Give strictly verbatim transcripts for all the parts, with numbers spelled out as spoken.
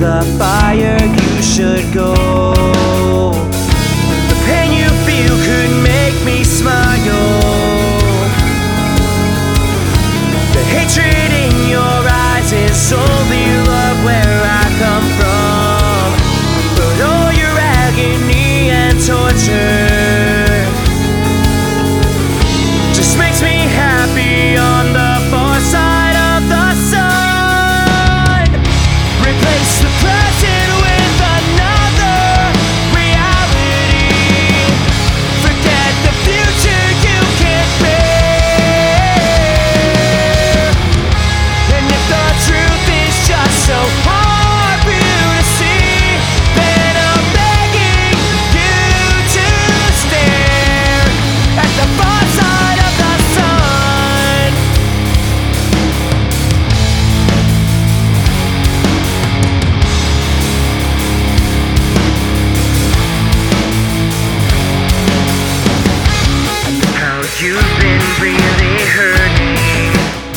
the fire, you should go. The pain you feel could make me smile. The hatred in your eyes is only love where I come from. But all your agony and torture just makes me happy on the far side of the sun. Replace the present with another reality. Forget the future you can't bear. And if the truth is just so hard for you to see, then I'm begging you to stare at the far side of the sun. How you've been really hurting.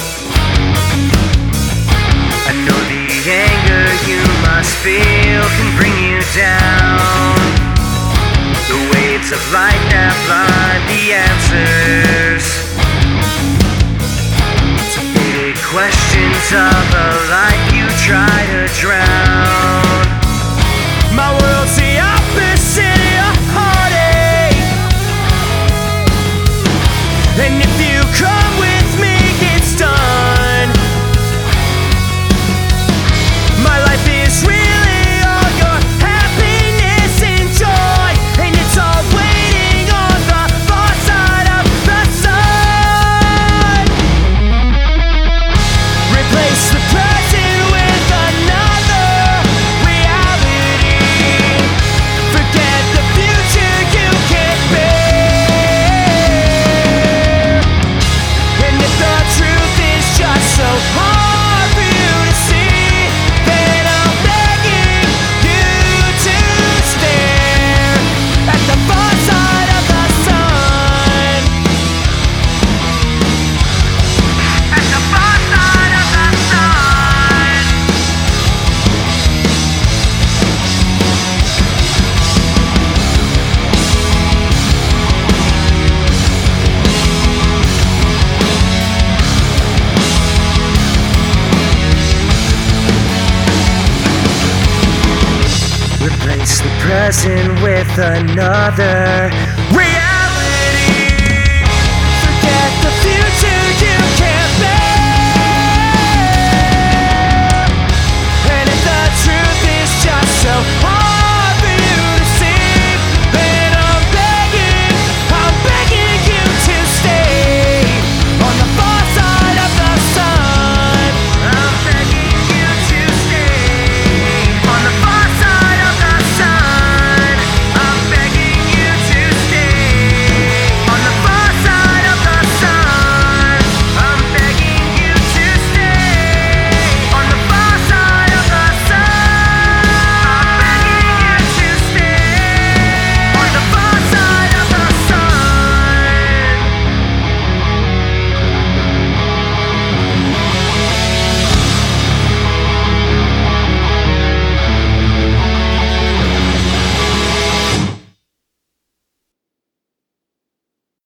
I know the anger you must feel can bring you down. The waves of light that blind the answers to big questions of a life you try to drown. My world's the opposite of heartache, and if you come with me, it's done. My life is really all your happiness and joy, and it's all waiting on the far side of the sun. Replace the present with another reality. Forget the future you can't bear. And if the truth is just so hard for you to see, then I'm begging you to stare at the far side of the sun. At the far side of the sun. Replace the present with another reality.